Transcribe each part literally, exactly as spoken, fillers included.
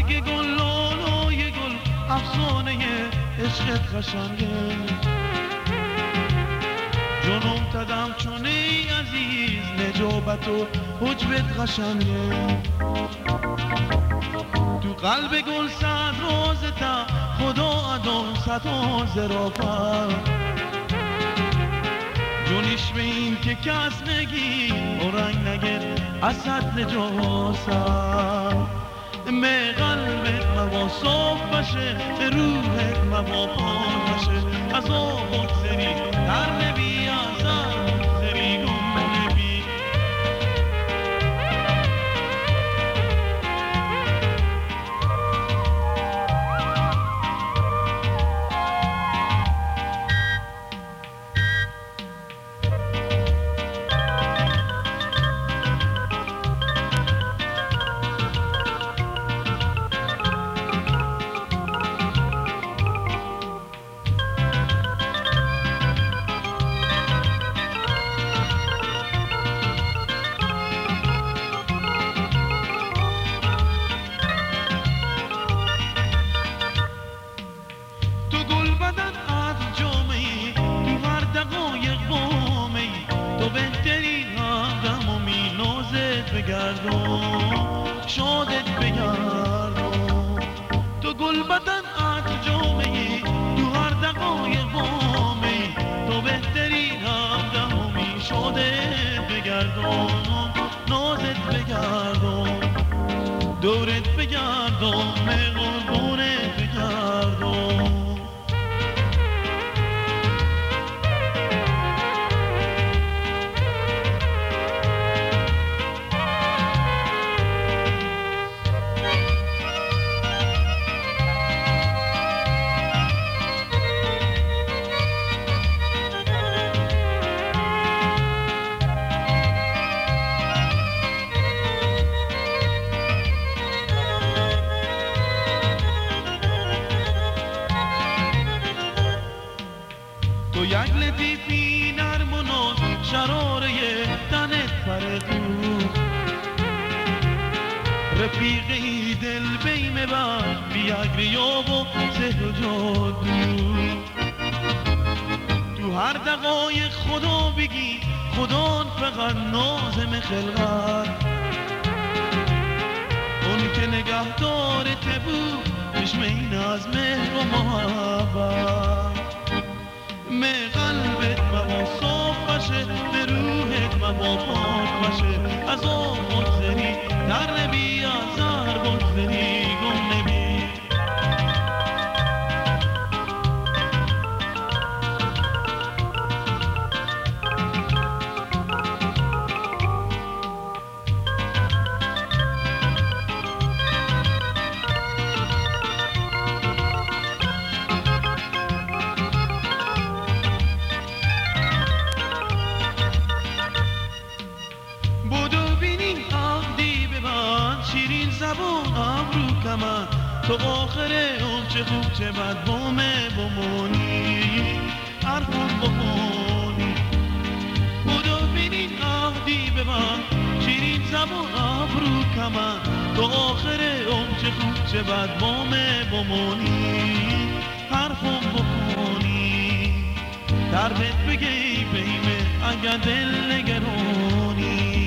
برگ گل لالای گل افسانه عشقت قشنگه جنم تدم چون ای عزیز نجابت و حجبت قشنگه تو قلب گل صد رازتا خدا ادام ستا زرافت جونیش به این که کس نگی اورنگ نگه اسد نجاست به قلبت موا صاف باشه به روحت موا پاک باشه از آباد سری در نبی ازر سری گم نبی شادت بگردم تو گل بدن عطر جامعی تو هر دقایق بامه تو بهترین همدمی شادت بگردم نازت بگردم دورت بگردم قربونت بگردم تو یک لطیفی نرم و ناز شراره تنت پردو رفیقی دل بیمه بر بیاگ ریاب و سهر و جادو تو هر دقایق خدا بگی خدا فقط نازم خلقت اون که نگهدار تبو چشمین از مهر و محبت به قلبت موا صاف باشه به روحت موا پاک باشه از آب بگذری در نبی ازر بگذری گم نبی شیرین زبون ابرو کمن تو آخره اون چه خوب چه بد بومه بمونی حرفم بخونی بودو بینین عهدی به من شیرین زبون ابرو کمن تو آخره اون چه خوب چه بد بومه بمونی حرفم بخونی دربت بگی بیمه اگر دل نگرونی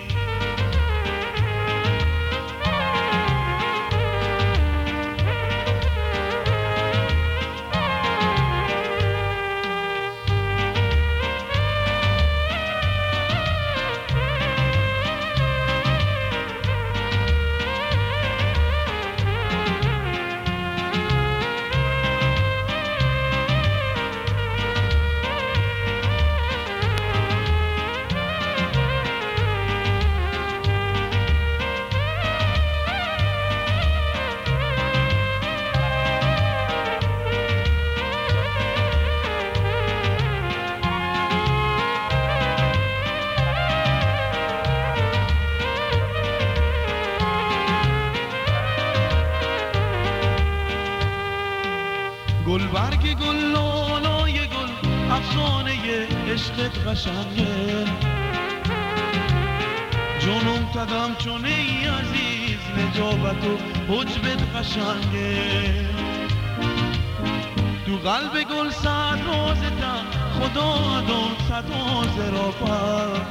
گل برگ گل لالای گل افسانه عشقت قشنگه جونم تدم چون ای عزیز نجابت و حجبت قشنگه تو قلب گل صد روزتم خدا داد صد روز را پر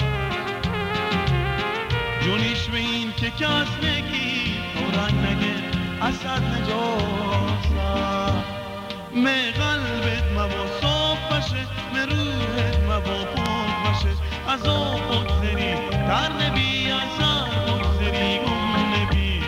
جونیش به این که کس نگی رنگ نگه اسد نجاسه می قلبت مبا صاف بشه می روحت مبا پاک بشه از آن بگذری در نبی از آن بگذری گم نبی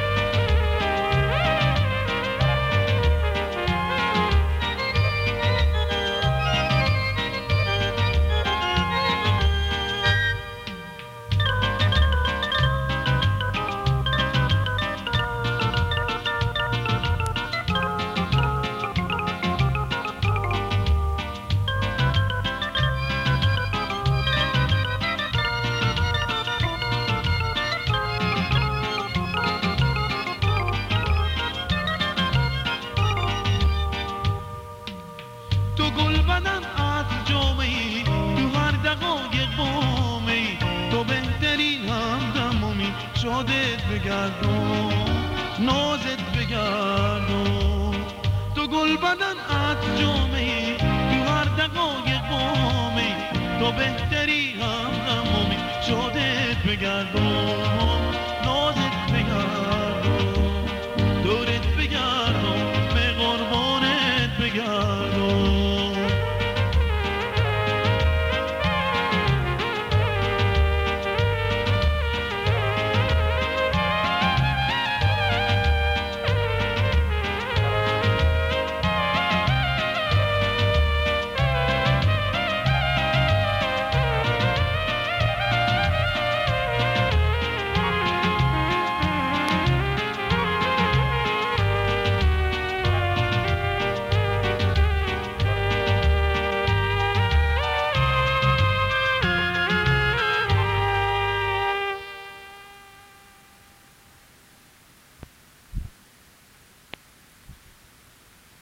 تو گل بدن از جامعی تو هر دقایق بامی تو بهترین همدممی شادت بگردم نازت بگردم تو گل بدن از جامعی تو هر دقایق بامی تو بهترین همدممی شادت بگردم